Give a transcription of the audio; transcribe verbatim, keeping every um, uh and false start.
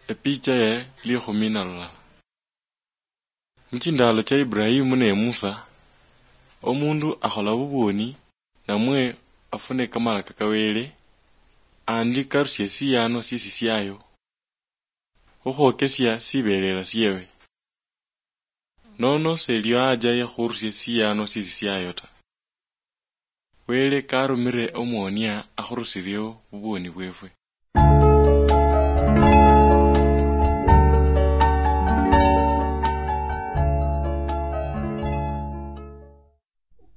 Epicha ye likhumi na lulala. Mchindalo cha Ibrahimu ne Musa, omundu akhola buboni namwe afune kamala kakawele andi karusye siyano sisi syayo ukhokesya sibelela syewe. Nono selyo aja ya khurusya siyano sisi syayo ta. Wele karumire omwonia akhurusiryewo buboni bwefwe.